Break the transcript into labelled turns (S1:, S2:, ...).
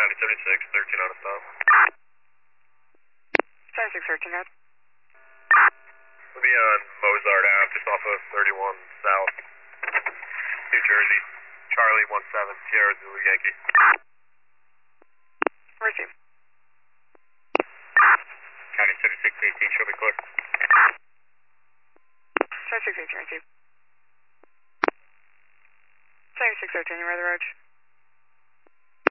S1: County 76, 13 on a stop.
S2: 7613 out.
S1: We'll be on Mozart Ave, just off of 31 South, New Jersey. Charlie 17, Sierra Zulu Yankee.
S2: Receive.
S1: County 7618, show me clear.
S2: 7618, receive. 7613, you're on the road.